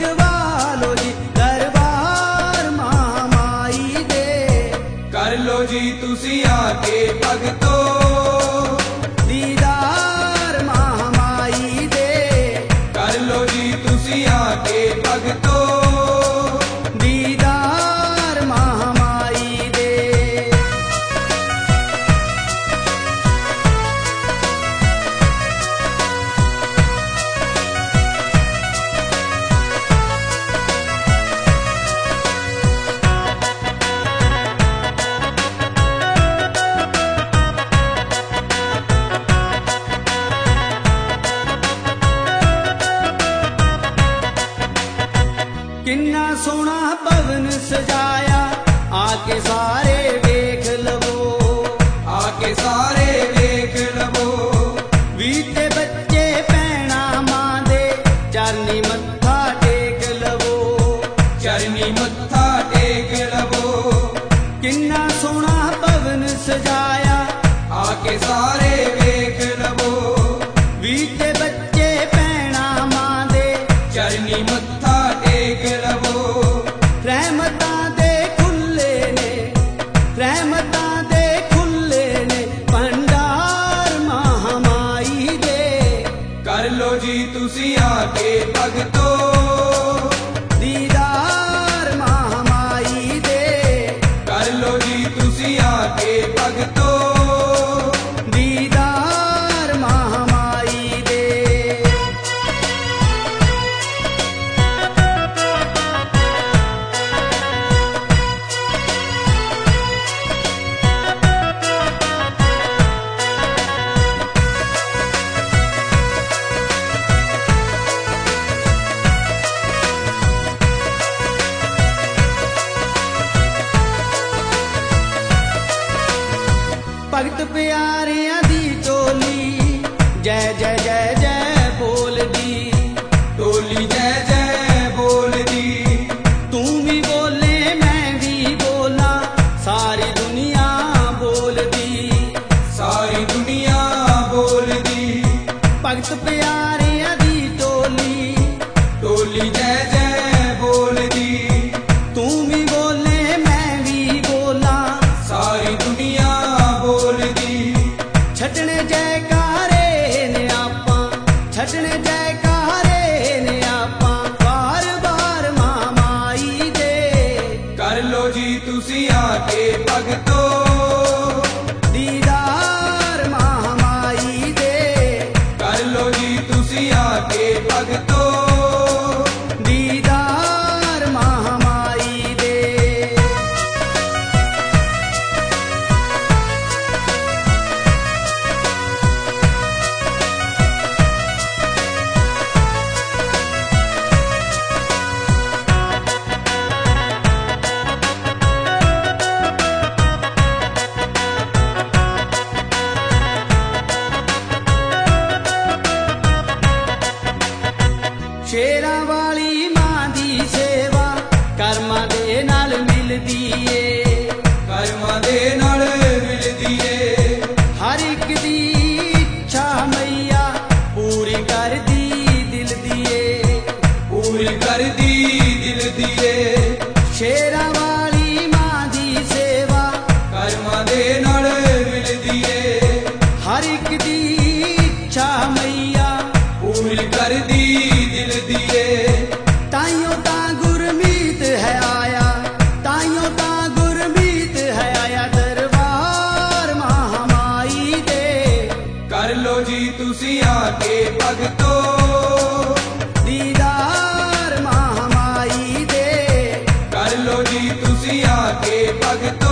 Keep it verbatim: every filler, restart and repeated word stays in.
लिखवा लो जी दरबार महामाई दे। कर लो जी तुसी आके भगतो दीदार महामाई दे। कर लो जी तुसी आके भगतो दीदार महामाई दे। किन्ना सोना भवन सजाया आके सारे वेख लवो। आके सारे वेख लवो। वीते बच्चे भैणा मां दे चरनी मत्था टेक लवो। चरनी मत्था टेक लवो। किन्ना सोना भवन सजाया आके सारे वेख लवो। वीते बच्चे भैणा मां दे चरनी मत्था टेक लवो। रहमतां दे खुले ने रहमतां दे खुले ने भंडार महामाई दे। कर लो जी तुसी आके भगतो दीदार महामाई दे। कर लो जी तुसी आके भगतो दीदार महामाई दे। भगत प्यारियां दी टोली जय जय जय जय बोल दी। टोली जय जय बोल दी। तू भी बोले मैं भी बोला सारी दुनिया बोल दी। सारी दुनिया बोल दी। भगत प्यारियां दी टोली टोली जय जय बोल दी। तू भी बोले मैं भी बोला सारी दुनिया बोल दी। छटने जयकारे ने आपा छटने जयकारे ने आपा बार बार महामाई दे। कर लो जी तुसी आके भगतो दीदार महामाई दे। कर लो जी तुसी आके भगतो दीदार महामाई दे। शेरां वाली मां दी सेवा कर्मां दे नाल मिलदी ए। कर्मां दे नाल मिलदी ए। हर एक दी इच्छा मैया पूरी कर दी दिल दी ए। पूरी कर दी दिल दी ए। शेरां वाली मां दी सेवा कर्मां दे नाल मिलदी ए। हर एक दी इच्छा मैया पूरी कर दी दिल दी ए। ताइयों ता गुरमीत है आया ताइयों ता गुरमीत है आया दरबार महामाई दे। कर लो जी तुसी आके भगतो दीदार महामाई दे। कर लो जी तुसी आके भगतो